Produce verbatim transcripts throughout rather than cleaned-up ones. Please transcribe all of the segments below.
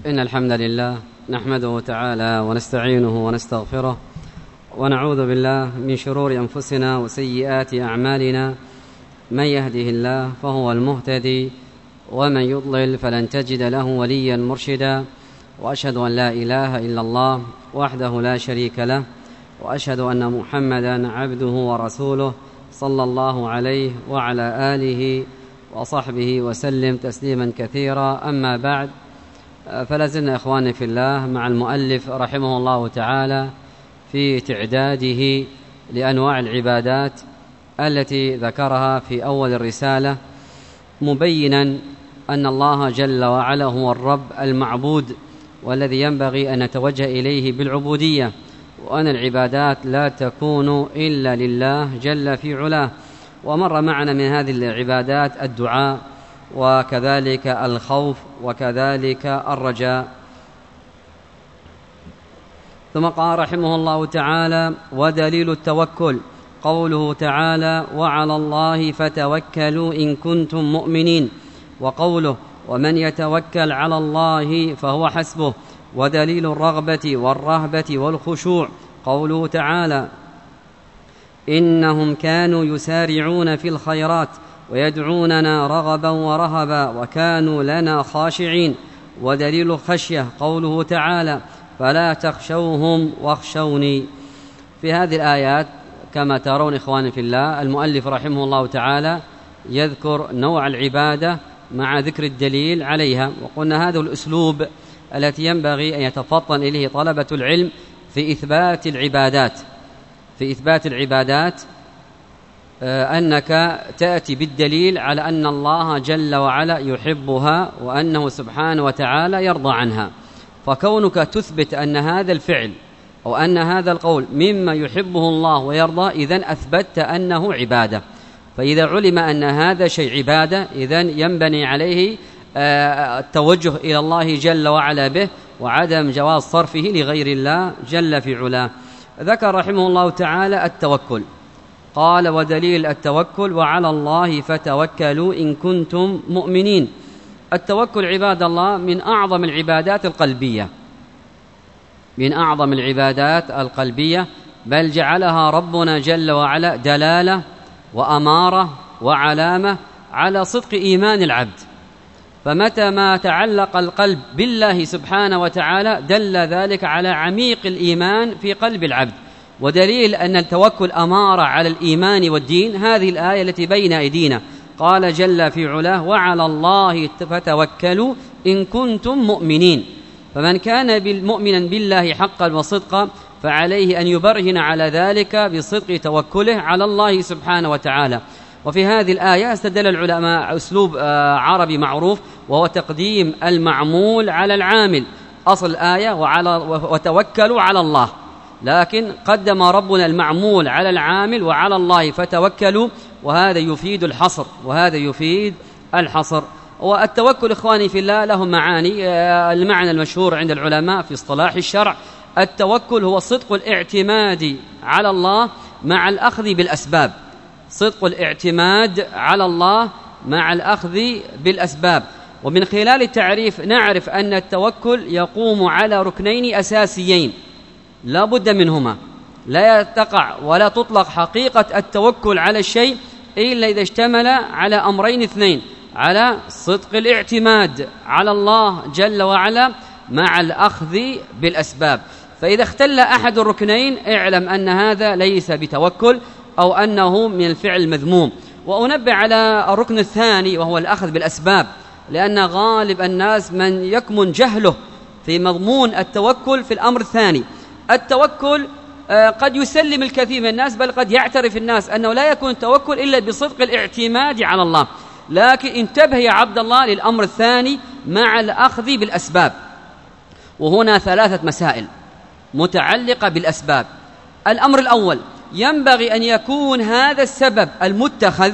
إن الحمد لله نحمده تعالى ونستعينه ونستغفره ونعوذ بالله من شرور أنفسنا وسيئات أعمالنا. من يهده الله فهو المهتدي ومن يضلل فلن تجد له وليا مرشدا. وأشهد أن لا إله إلا الله وحده لا شريك له، وأشهد أن محمدا عبده ورسوله صلى الله عليه وعلى آله وصحبه وسلم تسليما كثيرا. أما بعد، فلازلنا إخواني في الله مع المؤلف رحمه الله تعالى في تعداده لأنواع العبادات التي ذكرها في أول الرسالة، مبينا أن الله جل وعلا هو الرب المعبود والذي ينبغي أن نتوجه إليه بالعبودية، وأن العبادات لا تكون إلا لله جل في علاه. ومر معنا من هذه العبادات الدعاء، وكذلك الخوف، وكذلك الرجاء. ثم قال رحمه الله تعالى: ودليل التوكل قوله تعالى: وعلى الله فتوكلوا إن كنتم مؤمنين، وقوله: ومن يتوكل على الله فهو حسبه. ودليل الرغبة والرهبة والخشوع قوله تعالى: إنهم كانوا يسارعون في الخيرات ويدعوننا رغبا ورهبا وكانوا لنا خاشعين. ودليل الخشية قوله تعالى: فلا تخشوهم واخشوني. في هذه الآيات كما ترون إخواني في الله، المؤلف رحمه الله تعالى يذكر نوع العبادة مع ذكر الدليل عليها. وقلنا هذا الأسلوب التي ينبغي أن يتفطن إليه طلبة العلم في إثبات العبادات في إثبات العبادات أنك تأتي بالدليل على أن الله جل وعلا يحبها وأنه سبحانه وتعالى يرضى عنها. فكونك تثبت أن هذا الفعل أو أن هذا القول مما يحبه الله ويرضى، إذن أثبتت أنه عبادة. فإذا علم أن هذا شيء عبادة، إذن ينبني عليه التوجه إلى الله جل وعلا به، وعدم جواز صرفه لغير الله جل في علاه. ذكر رحمه الله تعالى التوكل، قال: ودليل التوكل وعلى الله فتوكلوا إن كنتم مؤمنين. التوكل عباد الله من أعظم العبادات القلبية من أعظم العبادات القلبية بل جعلها ربنا جل وعلا دلالة وأمارة وعلامة على صدق إيمان العبد. فمتى ما تعلق القلب بالله سبحانه وتعالى دل ذلك على عميق الإيمان في قلب العبد. ودليل أن التوكل أمارة على الإيمان والدين هذه الآية التي بين أيدينا، قال جل في علاه: وعلى الله فتوكلوا إن كنتم مؤمنين. فمن كان مؤمنا بالله حقا وصدقا فعليه أن يبرهن على ذلك بصدق توكله على الله سبحانه وتعالى. وفي هذه الآية استدل العلماء أسلوب عربي معروف، وهو تقديم المعمول على العامل. أصل الآية وعلى وتوكلوا على الله، لكن قدم ربنا المعمول على العامل وعلى الله فتوكلوا، وهذا يفيد الحصر وهذا يفيد الحصر. والتوكل إخواني في الله له معاني. المعنى المشهور عند العلماء في اصطلاح الشرع: التوكل هو صدق الاعتماد على الله مع الأخذ بالأسباب صدق الاعتماد على الله مع الأخذ بالأسباب. ومن خلال التعريف نعرف أن التوكل يقوم على ركنين أساسيين لا بد منهما. لا تقع ولا تطلق حقيقة التوكل على الشيء إلا إذا اشتمل على أمرين اثنين: على صدق الاعتماد على الله جل وعلا مع الأخذ بالأسباب. فإذا اختل أحد الركنين اعلم أن هذا ليس بتوكل أو أنه من الفعل المذموم. وأنبه على الركن الثاني وهو الأخذ بالأسباب، لأن غالب الناس من يكمن جهله في مضمون التوكل في الأمر الثاني. التوكل قد يسلم الكثير من الناس، بل قد يعترف الناس أنه لا يكون التوكل إلا بصدق الاعتماد على الله. لكن انتبه يا عبد الله للأمر الثاني مع الأخذ بالأسباب. وهنا ثلاثة مسائل متعلقة بالأسباب. الأمر الأول: ينبغي أن يكون هذا السبب المتخذ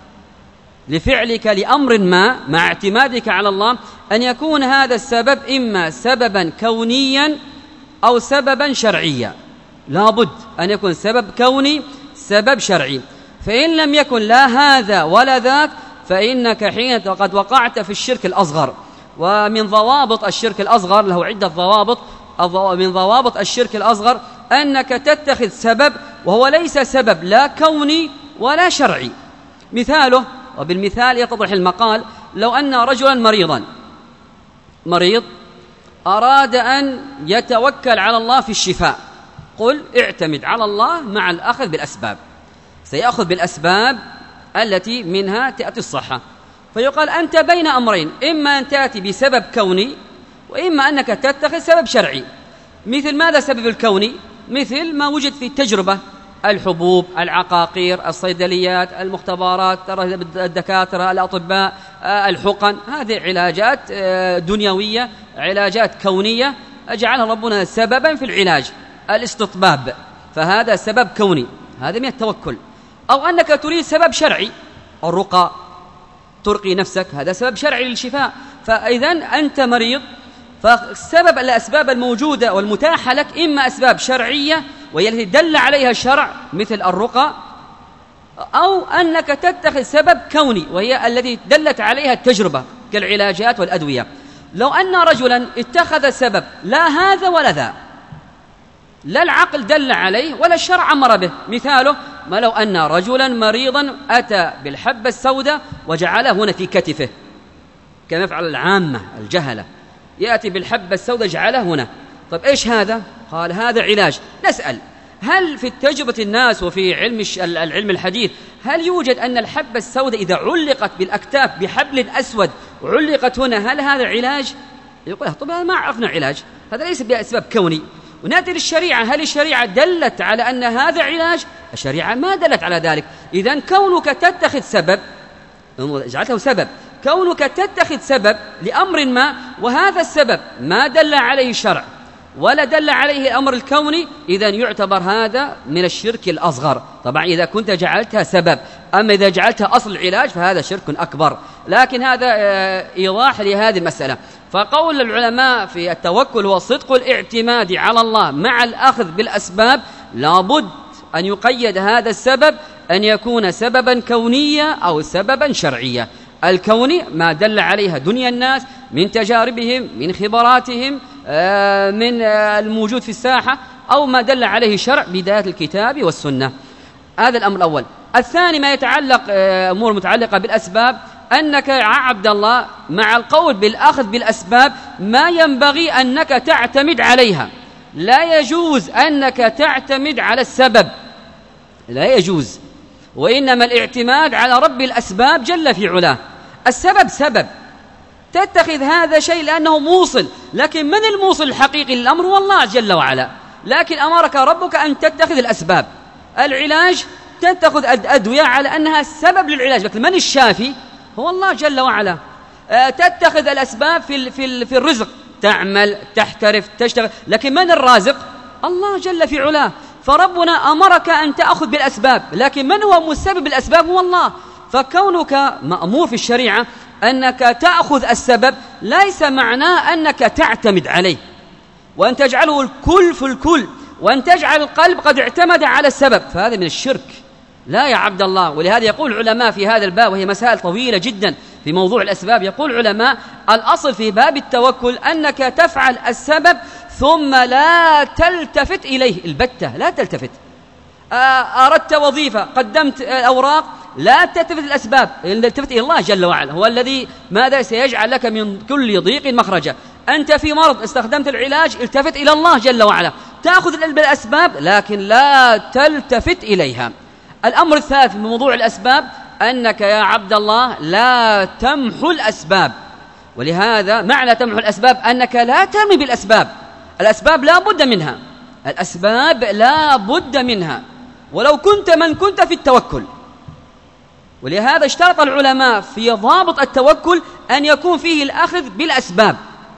لفعلك لأمر ما مع اعتمادك على الله، أن يكون هذا السبب إما سببا كونيا أو سببا شرعيا. لا بد أن يكون سبب كوني سبب شرعي. فإن لم يكن لا هذا ولا ذاك فإنك حين قد وقعت في الشرك الأصغر. ومن ضوابط الشرك الأصغر، له عدة ضوابط، من ضوابط الشرك الأصغر أنك تتخذ سبب وهو ليس سبب لا كوني ولا شرعي. مثاله، وبالمثال يتضح المقال، لو أن رجلا مريضا مريض أراد أن يتوكل على الله في الشفاء، قل اعتمد على الله مع الأخذ بالأسباب، سيأخذ بالأسباب التي منها تأتي الصحة. فيقال أنت بين أمرين، إما أن تأتي بسبب كوني وإما أنك تتخذ سبب شرعي. مثل ماذا السبب الكوني؟ مثل ما وجد في التجربة، الحبوب، العقاقير، الصيدليات، المختبرات، الدكاترة، الأطباء، الحقن، هذه علاجات دنيوية، علاجات كونية أجعلها ربنا سببا في العلاج. الاستطباب فهذا سبب كوني، هذا من التوكل. أو أنك تريد سبب شرعي، الرقى، ترقي نفسك، هذا سبب شرعي للشفاء. فإذن أنت مريض، فالسبب الأسباب الموجودة والمتاحة لك إما أسباب شرعية وهي التي دل عليها الشرع مثل الرقى، أو أنك تتخذ سبب كوني وهي الذي دلت عليها التجربة كالعلاجات والأدوية. لو أن رجلا اتخذ سبب لا هذا ولا ذا، لا العقل دل عليه ولا الشرع أمر به، مثاله ما لو أن رجلا مريضا أتى بالحبة السوداء وجعله هنا في كتفه كما يفعل العامة الجهلة، يأتي بالحبة السوداء جعله هنا. طيب إيش هذا؟ قال هذا علاج. نسأل هل في تجربة الناس وفي علم العلم الحديث هل يوجد أن الحبة السوداء إذا علقت بالأكتاف بحبل أسود علقت هنا هل هذا علاج؟ يقول طبعا ما عرفنا علاج، هذا ليس بأسباب كوني. ونأتي للشريعة، هل الشريعة دلت على أن هذا علاج؟ الشريعة ما دلت على ذلك. إذن كونك تتخذ سبب، جعلته سبب، كونك تتخذ سبب لأمر ما وهذا السبب ما دل عليه الشرع ولا دل عليه الأمر الكوني، إذن يعتبر هذا من الشرك الأصغر. طبعا إذا كنت جعلتها سبب، أما إذا جعلتها أصل العلاج فهذا شرك أكبر. لكن هذا إيضاح لهذه المسألة. فقول العلماء في التوكل هو صدق الاعتماد على الله مع الأخذ بالأسباب، لابد أن يقيد هذا السبب أن يكون سببا كونيا أو سببا شرعيا. الكوني ما دل عليها دنيا الناس من تجاربهم، من خبراتهم، من الموجود في الساحة، أو ما دل عليه شرع بداية الكتاب والسنة. هذا الأمر الأول. الثاني ما يتعلق أمور متعلقة بالأسباب، أنك يا عبد الله مع القول بالأخذ بالأسباب ما ينبغي أنك تعتمد عليها. لا يجوز أنك تعتمد على السبب، لا يجوز، وإنما الاعتماد على رب الأسباب جل في علاه. السبب سبب، تتخذ هذا شيء لأنه موصل، لكن من الموصل الحقيقي للأمر هو الله جل وعلا. لكن أمرك ربك أن تتخذ الأسباب. العلاج تتخذ أدوية على أنها سبب للعلاج، لكن من الشافي هو الله جل وعلا. تتخذ الأسباب في في في الرزق، تعمل، تحترف، تشتغل، لكن من الرازق؟ الله جل في علاه. فربنا أمرك أن تأخذ بالأسباب، لكن من هو مسبب الأسباب هو الله. فكونك مأمور في الشريعة أنك تأخذ السبب ليس معناه أنك تعتمد عليه وأن تجعله الكل في الكل وأن تجعل القلب قد اعتمد على السبب، فهذا من الشرك. لا يا عبد الله. ولهذا يقول العلماء في هذا الباب، وهي مسائل طويلة جدا في موضوع الأسباب، يقول العلماء الأصل في باب التوكل أنك تفعل السبب ثم لا تلتفت إليه البتة، لا تلتفت. أردت وظيفة، قدمت الأوراق، لا تلتفت الأسباب، التفت إلى الله جل وعلا، هو الذي ماذا سيجعل لك من كل ضيق مخرجا. أنت في مرض، استخدمت العلاج، التفت إلى الله جل وعلا، تأخذ بالأسباب لكن لا تلتفت إليها. الأمر الثالث من موضوع الأسباب أنك يا عبد الله لا تمحو الأسباب. ولهذا معنى تمحو الأسباب أنك لا ترمي بالأسباب. الأسباب لا بد منها، الأسباب لا بد منها ولو كنت من كنت في التوكل. ولهذا اشترط العلماء في ضابط التوكل أن يكون فيه الأخذ بالأسباب.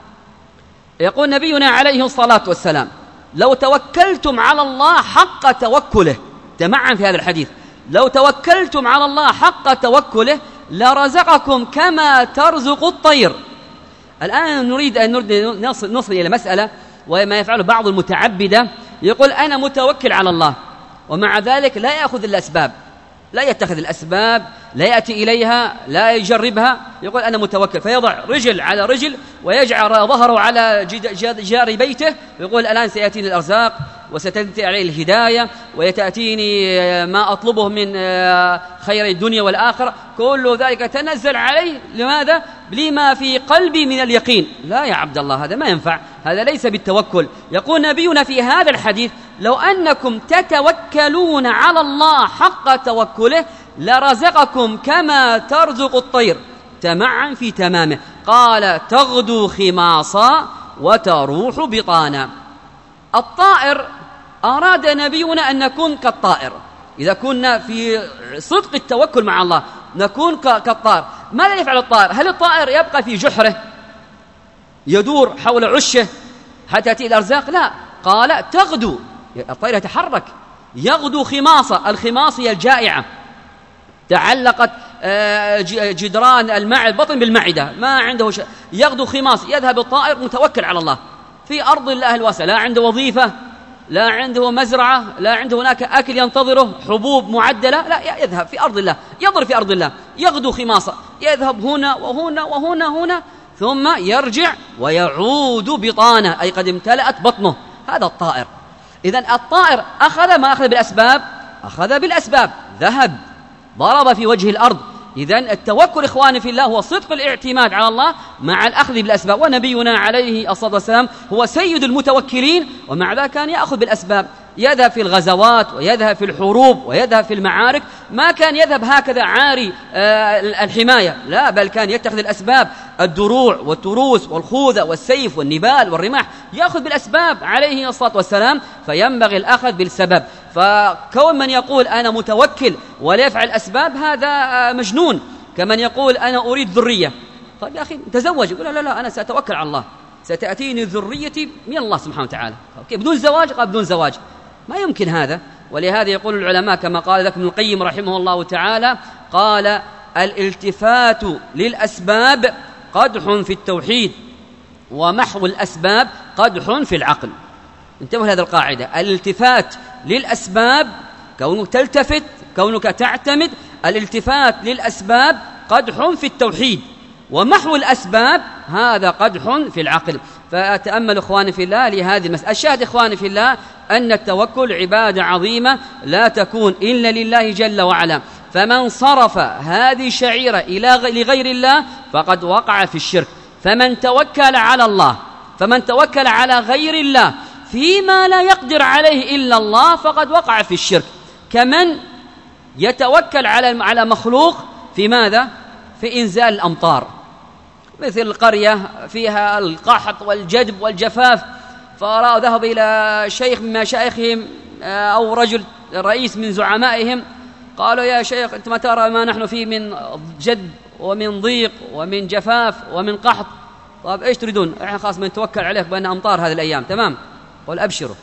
يقول نبينا عليه الصلاة والسلام لو توكلتم على الله حق توكله، تمعن في هذا الحديث، لو توكلتم على الله حق توكله لرزقكم كما ترزق الطير. الآن نريد أن نصل, نصل إلى مسألة وما يفعله بعض المتعبدة، يقول أنا متوكل على الله ومع ذلك لا يأخذ الأسباب. لا يتخذ الأسباب، لا يأتي إليها، لا يجربها، يقول أنا متوكل، فيضع رجل على رجل ويجعل ظهره على جدار بيته ويقول الآن سيأتيني الأرزاق وستأتي عليه الهداية ويتأتيني ما أطلبه من خير الدنيا والآخرة، كل ذلك تنزل عليه. لماذا؟ لما في قلبي من اليقين. لا يا عبد الله، هذا ما ينفع، هذا ليس بالتوكل. يقول نبينا في هذا الحديث لو أنكم تتوكلون على الله حق توكله لرزقكم كما ترزق الطير تمعا في تمامه. قال تغدو خماصا وتروح بطانا. الطائر أراد نبينا أن نكون كالطائر، إذا كنا في صدق التوكل مع الله نكون كالطائر. ماذا يفعل الطائر؟ هل الطائر يبقى في جحره يدور حول عشه حتى تأتي الأرزاق؟ لا، قال تغدو، الطائر يتحرك، يغدو خماصة. الخماص هي الجائعة، تعلقت جدران المعدة البطن بالمعدة، ما عنده شيء، يغدو خماص. يذهب الطائر متوكل على الله في أرض الله الواسعة، لا عنده وظيفة، لا عنده مزرعة، لا عنده هناك أكل ينتظره، حبوب معدلة، لا، يذهب في أرض الله، يضرب في أرض الله، يغدو خماصة، يذهب هنا وهنا وهنا هنا ثم يرجع ويعود بطانه، أي قد امتلأت بطنه. هذا الطائر. إذن الطائر أخذ ما أخذ بالأسباب، أخذ بالأسباب، ذهب ضرب في وجه الأرض. إذن التوكل إخواني في الله هو صدق الاعتماد على الله مع الأخذ بالأسباب، ونبينا عليه الصلاة والسلام هو سيد المتوكلين، ومع ذلك كان يأخذ بالأسباب، يذهب في الغزوات ويذهب في الحروب ويذهب في المعارك، ما كان يذهب هكذا عاري الحماية، لا، بل كان يتخذ الأسباب، الدروع والتروس والخوذة والسيف والنبال والرماح، يأخذ بالأسباب عليه الصلاة والسلام. فينبغي الأخذ بالسبب. فكون من يقول أنا متوكل ولا يفعل الأسباب هذا مجنون، كمن يقول أنا أريد ذرية. طيب يا أخي تزوج، يقول لا لا أنا سأتوكل على الله، ستأتيني ذريتي من الله سبحانه وتعالى. أوكي، بدون زواج؟ قال بدون زواج، ما يمكن هذا. ولهذا يقول العلماء كما قال ذاك ابن القيم رحمه الله تعالى، قال الالتفات للأسباب قدح في التوحيد ومحو الأسباب قدح في العقل. انتبهوا لهذه القاعدة، الالتفات للأسباب، كونك تلتفت، كونك تعتمد، الالتفات للأسباب قدح في التوحيد، ومحو الأسباب هذا قدح في العقل. فأتأمل إخواني في الله لهذه المسألة. الشاهد إخواني في الله أن التوكل عبادة عظيمة لا تكون إلا لله جل وعلا، فمن صرف هذه الشعيرة إلى لغير الله فقد وقع في الشرك. فمن توكل على الله فمن توكل على غير الله فيما لا يقدر عليه إلا الله فقد وقع في الشرك. كمن يتوكل على على مخلوق في ماذا؟ في إنزال الأمطار، مثل القرية فيها القحط والجدب والجفاف، فرأوا ذهب إلى شيخ من مشايخهم أو رجل رئيس من زعمائهم، قالوا يا شيخ أنت ما ترى ما نحن فيه من جدب ومن ضيق ومن جفاف ومن قحط، طيب إيش تريدون؟ إحنا خلاص من توكل عليك بأن أمطار هذه الأيام، تمام؟ قل أبشروا.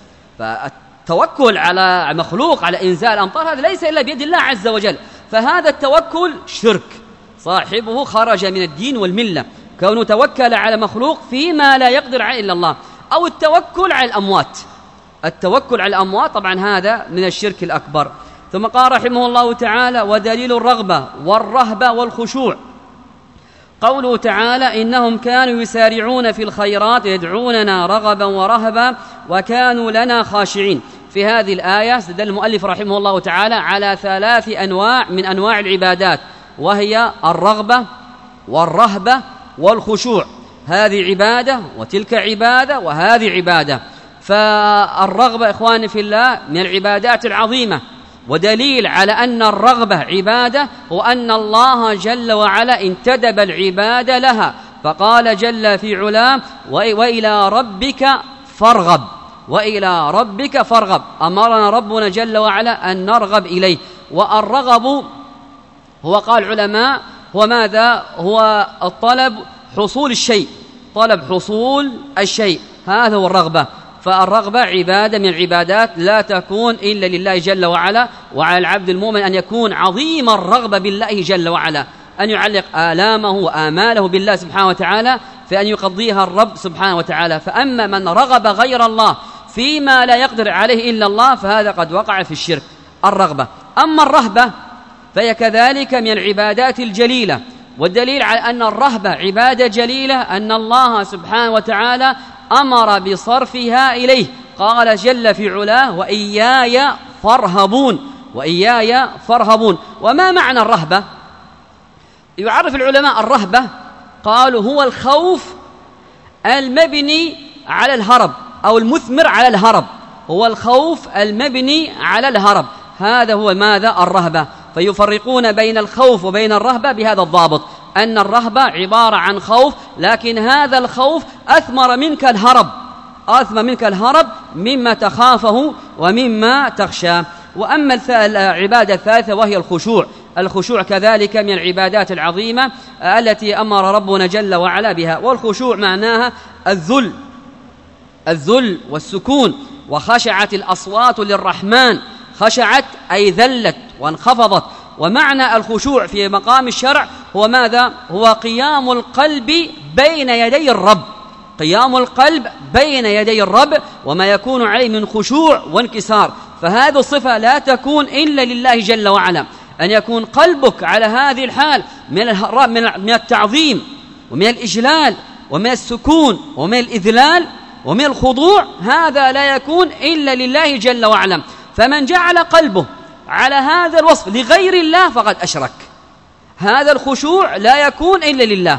فالتوكل على مخلوق على إنزال الأمطار هذا ليس إلا بيد الله عز وجل، فهذا التوكل شرك، صاحبه خرج من الدين والملة، كونه توكل على مخلوق فيما لا يقدر عليه إلا الله. أو التوكل على الأموات، التوكل على الأموات طبعا هذا من الشرك الأكبر. ثم قال رحمه الله تعالى ودليل الرغبة والرهبة والخشوع قوله تعالى إنهم كانوا يسارعون في الخيرات يدعوننا رغبا ورهبا وكانوا لنا خاشعين. في هذه الآية استدل المؤلف رحمه الله تعالى على ثلاث أنواع من أنواع العبادات، وهي الرغبة والرهبة والخشوع. هذه عبادة وتلك عبادة وهذه عبادة. فالرغبة إخواني في الله من العبادات العظيمة، ودليل على أن الرغبة عبادة هو أن الله جل وعلا انتدب العبادة لها، فقال جل في علاه وإلى ربك فارغب، وإلى ربك فارغب، أمرنا ربنا جل وعلا أن نرغب إليه. والرغب هو قال العلماء هو ماذا؟ هو الطلب حصول الشيء، طلب حصول الشيء، هذا هو الرغبة. فالرغبة عبادة من العبادات لا تكون إلا لله جل وعلا، وعلى العبد المؤمن أن يكون عظيم الرغبة بالله جل وعلا، أن يعلق آلامه وآماله بالله سبحانه وتعالى في أن يقضيها الرب سبحانه وتعالى. فأما من رغب غير الله فيما لا يقدر عليه إلا الله فهذا قد وقع في الشرك، الرغبة. أما الرهبة فهي كذلك من العبادات الجليلة. والدليل على أن الرهبة عبادة جليلة أن الله سبحانه وتعالى أمر بصرفها إليه، قال جل في علاه: وإياي فارهبون، وإياي فارهبون. وما معنى الرهبة؟ يعرف العلماء الرهبة، قالوا هو الخوف المبني على الهرب أو المثمر على الهرب، هو الخوف المبني على الهرب، هذا هو ماذا؟ الرهبة. فيفرقون بين الخوف وبين الرهبة بهذا الضابط، أن الرهبة عبارة عن خوف، لكن هذا الخوف أثمر منك الهرب، أثمر منك الهرب مما تخافه ومما تخشى. وأما العبادة الثالثة وهي الخشوع، الخشوع كذلك من العبادات العظيمة التي أمر ربنا جل وعلا بها. والخشوع معناها الذل، الذل والسكون. وخشعت الأصوات للرحمن، خشعت أي ذلت وانخفضت. ومعنى الخشوع في مقام الشرع هو ماذا؟ هو قيام القلب بين يدي الرب، قيام القلب بين يدي الرب وما يكون عليه من خشوع وانكسار. فهذه الصفة لا تكون إلا لله جل وعلا، أن يكون قلبك على هذه الحال من التعظيم ومن الإجلال ومن السكون ومن الإذلال ومن الخضوع، هذا لا يكون إلا لله جل وعلا. فمن جعل قلبه على هذا الوصف لغير الله فقد أشرك. هذا الخشوع لا يكون إلا لله،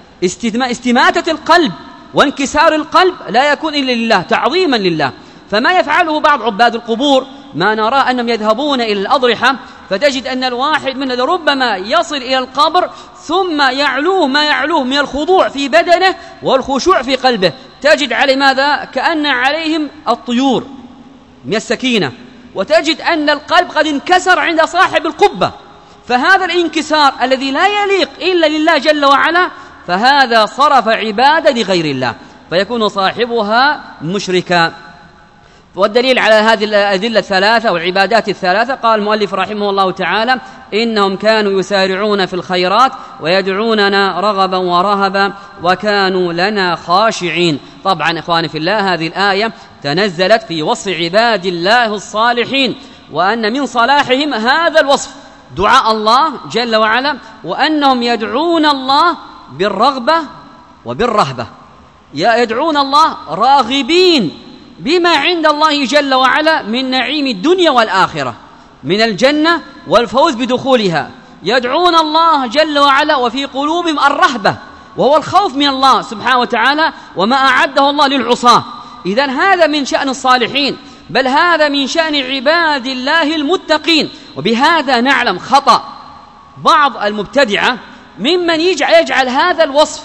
استماتة القلب وانكسار القلب لا يكون إلا لله، تعظيما لله. فما يفعله بعض عباد القبور، ما نرى أنهم يذهبون إلى الأضرحة، فتجد أن الواحد من ربما يصل إلى القبر ثم يعلوه ما يعلوه من الخضوع في بدنه والخشوع في قلبه، تجد عليه ماذا؟ كأن عليهم الطيور من السكينة، وتجد أن القلب قد انكسر عند صاحب القبة. فهذا الانكسار الذي لا يليق إلا لله جل وعلا، فهذا صرف عبادة لغير الله، فيكون صاحبها مشركا. والدليل على هذه الأدلة الثلاثة والعبادات الثلاثة، قال المؤلف رحمه الله تعالى: إنهم كانوا يسارعون في الخيرات ويدعوننا رغبا ورهبا وكانوا لنا خاشعين. طبعا إخواني في الله، هذه الآية تنزلت في وصف عباد الله الصالحين، وأن من صلاحهم هذا الوصف، دعاء الله جل وعلا، وأنهم يدعون الله بالرغبة وبالرهبة، يدعون الله راغبين بما عند الله جل وعلا من نعيم الدنيا والآخرة، من الجنة والفوز بدخولها. يدعون الله جل وعلا وفي قلوبهم الرهبة، وهو الخوف من الله سبحانه وتعالى وما أعده الله للعصاة. إذن هذا من شأن الصالحين، بل هذا من شأن عباد الله المتقين. وبهذا نعلم خطأ بعض المبتدعة ممن يجعل هذا الوصف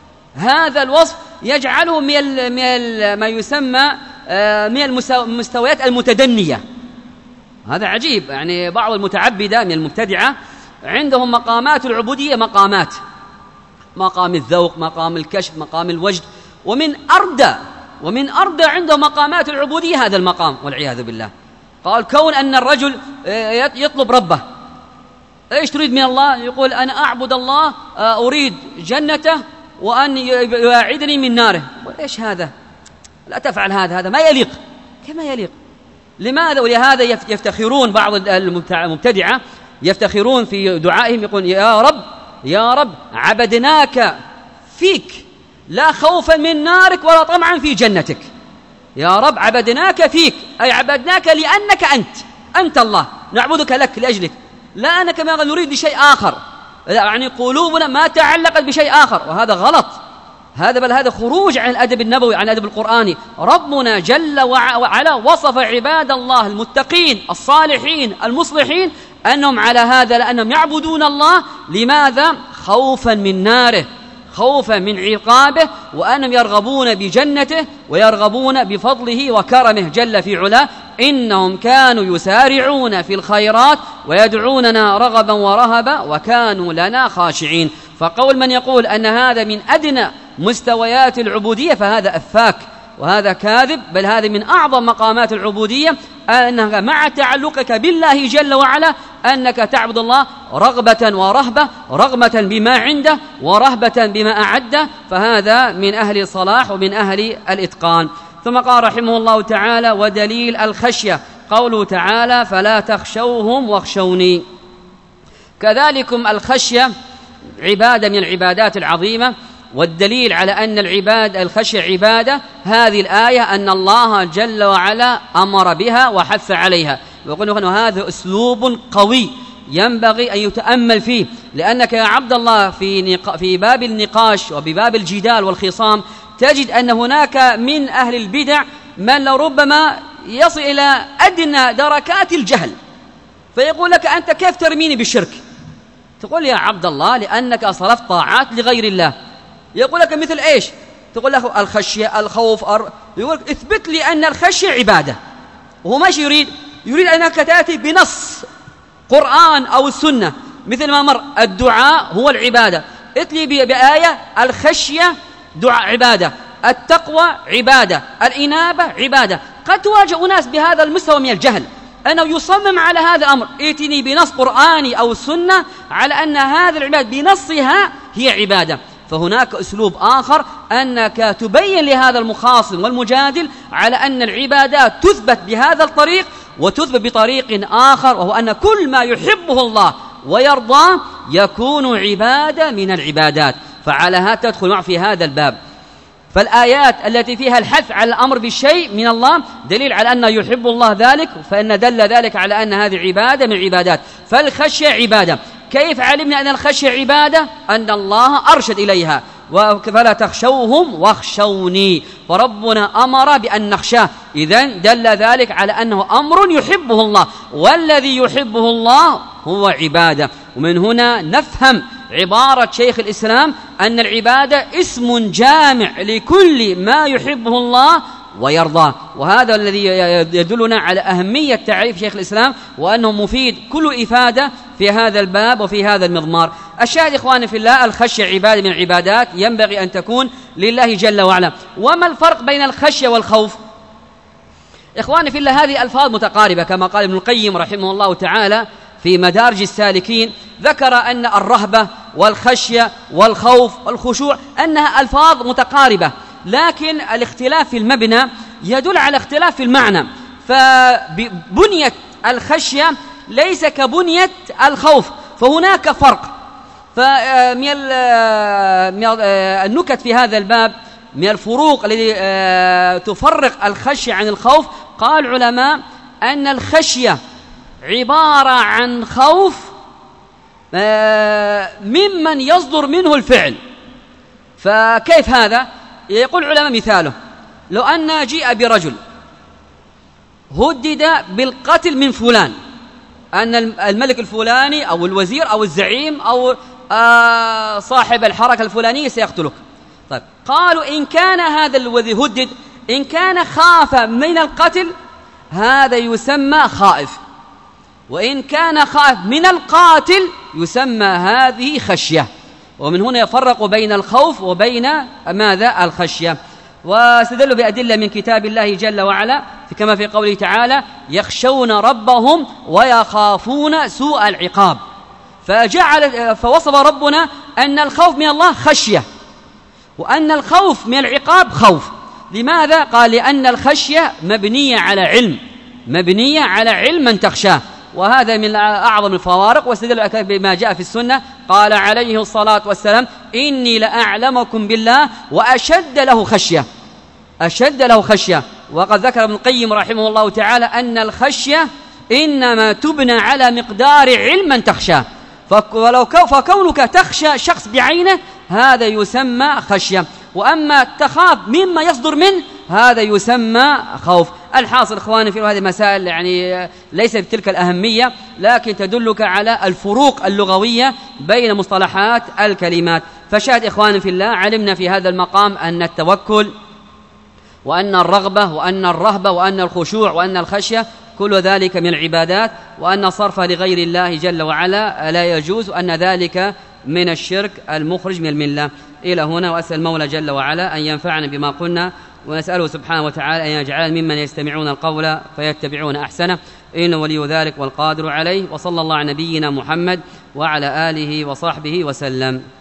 هذا الوصف يجعله من ما يسمى من المستويات المتدنية. هذا عجيب، يعني بعض المتعبدة من المبتدعة عندهم مقامات العبودية، مقامات مقام الذوق، مقام الكشف، مقام الوجد، ومن أردى ومن أردى عندهم مقامات العبودية هذا المقام والعياذ بالله. قال كون أن الرجل يطلب ربه، إيش تريد من الله؟ يقول أنا أعبد الله، أريد جنته وأن يواعدني من ناره. إيش هذا؟ لا تفعل هذا، هذا ما يليق، كما يليق. لماذا؟ ولهذا يفتخرون بعض المبتدعة، يفتخرون في دعائهم، يقول يا رب يا رب عبدناك فيك لا خوفا من نارك ولا طمعا في جنتك. يا رب عبدناك فيك، أي عبدناك لأنك أنت أنت الله، نعبدك لك لأجلك، لا أنك ما نريد بشيء آخر، يعني قلوبنا ما تعلقت بشيء آخر، وهذا غلط. هذا بل هذا خروج عن الأدب النبوي، عن الأدب القرآني. ربنا جل وعلا وصف عباد الله المتقين الصالحين المصلحين أنهم على هذا، لأنهم يعبدون الله لماذا؟ خوفا من ناره، خوفا من عقابه، وأنهم يرغبون بجنته ويرغبون بفضله وكرمه جل في علاه. إنهم كانوا يسارعون في الخيرات ويدعوننا رغبا ورهبا وكانوا لنا خاشعين. فقول من يقول أن هذا من أدنى مستويات العبودية فهذا أفاك وهذا كاذب، بل هذا من أعظم مقامات العبودية، أنك مع تعلقك بالله جل وعلا أنك تعبد الله رغبة ورهبة، رغبة بما عنده ورهبة بما أعده، فهذا من أهل الصلاح ومن أهل الإتقان. ثم قال رحمه الله تعالى: ودليل الخشية قوله تعالى: فلا تخشوهم واخشوني. كذلكم الخشية عبادة من العبادات العظيمة، والدليل على أن العباد الخشية عبادة هذه الآية أن الله جل وعلا أمر بها وحث عليها. ويقول أن هذا أسلوب قوي ينبغي أن يتأمل فيه، لأنك يا عبد الله في, في باب النقاش وبباب الجدال والخصام تجد أن هناك من أهل البدع من لربما يصل إلى أدنى دركات الجهل، فيقول لك أنت كيف ترميني بالشرك؟ تقول يا عبد الله لأنك صرفت طاعات لغير الله. يقول لك مثل إيش؟ تقول له الخشية الخوف أر... يقول اثبت لي أن الخشية عبادة، وهو ماشي يريد يريد أنك تأتي بنص قرآن أو السنة، مثل ما مر الدعاء هو العبادة، اتلي بآية الخشية دعاء عبادة، التقوى عبادة، الإنابة عبادة. قد تواجه ناس بهذا المستوى من الجهل أنه يصمم على هذا الأمر، ائتني بنص قرآني أو السنة على أن هذا العبادة بنصها هي عبادة. فهناك أسلوب آخر أنك تبين لهذا المخاصم والمجادل على أن العبادات تثبت بهذا الطريق وتثبت بطريق آخر، وهو أن كل ما يحبه الله ويرضاه يكون عبادة من العبادات. فعلى هذا تدخل معه في هذا الباب. فالآيات التي فيها الحث على الأمر بالشيء من الله دليل على أنه يحب الله ذلك، فإن دل ذلك على أن هذه عبادة من العبادات. فالخشية عبادة. كيف علمنا أن الخشية عبادة؟ أن الله أرشد إليها، فلا تخشوهم واخشوني، فربنا أمر بأن نخشاه. إذن دل ذلك على أنه أمر يحبه الله، والذي يحبه الله هو عبادة. ومن هنا نفهم عبارة شيخ الإسلام أن العبادة اسم جامع لكل ما يحبه الله ويرضاه، وهذا الذي يدلنا على أهمية تعريف شيخ الإسلام وأنه مفيد كل إفادة في هذا الباب وفي هذا المضمار. الشاهد إخواني في الله، الخشية عبادة من العبادات ينبغي أن تكون لله جل وعلا. وما الفرق بين الخشية والخوف؟ إخواني في الله هذه ألفاظ متقاربة، كما قال ابن القيم رحمه الله تعالى في مدارج السالكين، ذكر أن الرهبة والخشية والخوف والخشوع أنها ألفاظ متقاربة، لكن الاختلاف في المبنى يدل على اختلاف في المعنى. فبنية الخشية ليس كبنية الخوف، فهناك فرق. فمن النكت في هذا الباب من الفروق التي تفرق الخشية عن الخوف، قال العلماء أن الخشية عبارة عن خوف ممن يصدر منه الفعل. فكيف هذا؟ يقول العلماء مثاله لو أن جيء برجل هدد بالقتل من فلان، أن الملك الفلاني أو الوزير أو الزعيم أو صاحب الحركة الفلانية سيقتلك. طيب قالوا إن كان هذا الذي هدد إن كان خاف من القتل هذا يسمى خائف، وإن كان خائف من القاتل يسمى هذه خشية. ومن هنا يفرق بين الخوف وبين ماذا؟ الخشية. واستدلوا بأدلة من كتاب الله جل وعلا كما في قوله تعالى يخشون ربهم ويخافون سوء العقاب، فجعل فوصف ربنا أن الخوف من الله خشية، وأن الخوف من العقاب خوف. لماذا؟ قال لأن الخشية مبنية على علم، مبنية على علم من تخشاه، وهذا من أعظم الفوارق. واستدل بما جاء في السنة، قال عليه الصلاة والسلام إني لأعلمكم بالله وأشد له خشية، أشد له خشية. وقد ذكر ابن القيم رحمه الله تعالى أن الخشية إنما تبنى على مقدار علم من تخشاه، فكونك تخشى شخص بعينه هذا يسمى خشية، وأما تخاف مما يصدر منه هذا يسمى خوف. الحاصل إخواني في هذه المسائل يعني ليس بتلك الأهمية، لكن تدلك على الفروق اللغوية بين مصطلحات الكلمات. فشاهد إخواني في الله، علمنا في هذا المقام أن التوكل وأن الرغبة وأن الرهبة وأن الخشوع وأن الخشية كل ذلك من العبادات، وأن صرفها لغير الله جل وعلا لا يجوز، وأن ذلك من الشرك المخرج من الملة. إلى هنا، وأسأل المولى جل وعلا أن ينفعنا بما قلنا، ونسأله سبحانه وتعالى أن يجعل ممن يستمعون القول فيتبعون أحسنه، إنه ولي ذلك والقادر عليه. وصلى الله على نبينا محمد وعلى آله وصحبه وسلم.